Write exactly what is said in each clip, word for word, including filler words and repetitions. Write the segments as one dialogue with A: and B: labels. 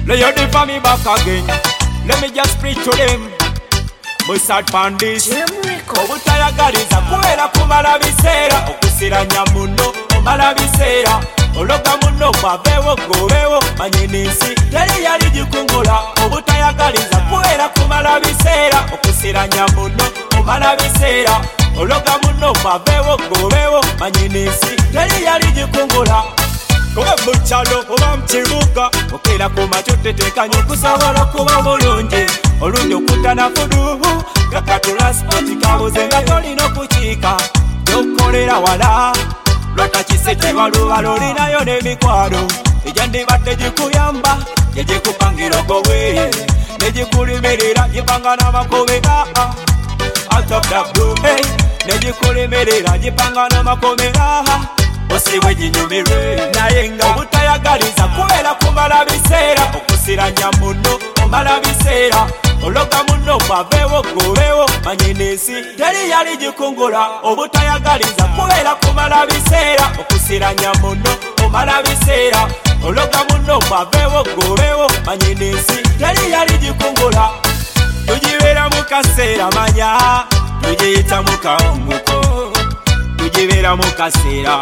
A: Lay your day for me back again. Let me just preach to them. Musad Pandis obutayagaliza kubeera kumala biseera okusiranya muno omala biseera ologa muno kwabeewo gobeewo manye n'ensi teri yali gikungula obutayagaliza kubeera kumala biseera okusiranya muno omala biseera ologa muno kwabeewo gobeewo manye n'ensi teri yali gikungula kuba mukyalo oba mukibuga okeera ku makyo tetekanye okusobola okuba bulungi olundi okutana kudubu kakatula spoti kabuze nga tolina okukiika gyokukolera wala lota kisekibwa luba lolinayo n'emikwalo egyandibadde gikuyamba gyegikupangira ogobweye negikulimirira gipanga n'amakomera out of the blue hey negikulimirira gipanga n'amakomera osibwe ginyumirwe naye nga obutayagaliza kubeera kumala biseera okusiranya muno omala biseera ologa muno kwabeewo gobeewo manye n'ensi teri yali gikungula obutayagaliza kubeera kumala biseera okusiranya muno omala biseera ologa muno kwabeewo gobeewo manye n'ensi teri yali gikungula tugibeera mu kaseera manya tugiyita mu kawunguko tugibeera mu kaseera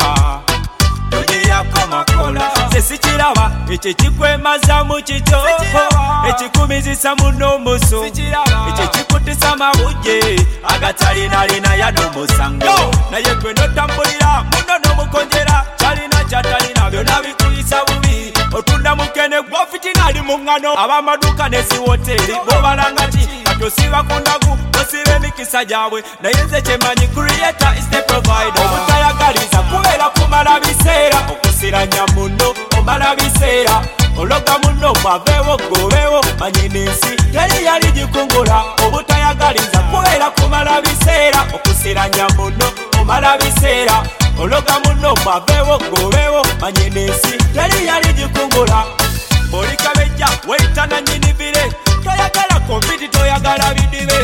A: tugiyako makola sesikiraba ekyo kikwemaza mu kikyo ekikumizisa muno omusu ekyo kikutisa mabujje agatalinalina yadde omusango naye gwe notambulira muno n'omukonjera kyalina kyatalina byonna bikuyisa bubi otunda mukene gwofitinali mu ŋŋano abamaduka nesiwoteri bobalanga ki katosiba ku ndagu tosiba emikisa gyabwe naye nze kyemanyi creator is the provider obutayagaliza kubeera kumala biseera okusiranya muno omala biseera ologa muno kwabeewo gobeewo manye n'ensi teri yali gikungula obutayagaliza kubeera kumala biseera okusiranya muno omala biseera ologa muno kwabeewo gobeewo manye n'ensi teri yali gikungula olikabejja weita nanyini bire toyagala kompiti toyagala bidibe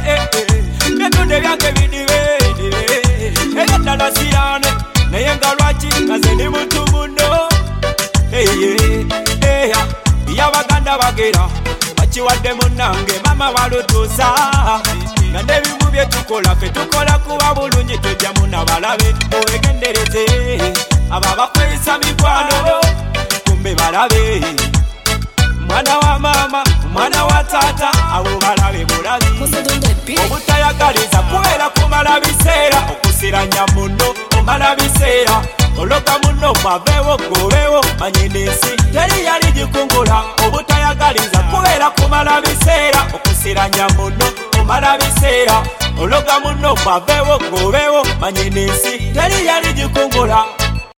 A: netunde byange bidibe eyo ddala siyane naye nga lwaki naze ndi muntu muno eya yabaganda bagera bakiwadde munange mama walutuusa nga n'ebimu bye tukola fe tukola kuba bulungi tujja muna balabe muwegendereze abo abakweyisa mikwano kumbe balabe mwana wa mama mwana wa tata abo balabe bulabi obutayagaliza kubeera kumala biseera okusiranya muno omala biseera ologa muno kwabeewo gobeewo manye n'ensi teri yali gikungula obutayagaliza kubeera kumala biseera okusiranya muno omala biseera ologa muno kwabeewo gobeewo manye n'ensi teri yali gikungula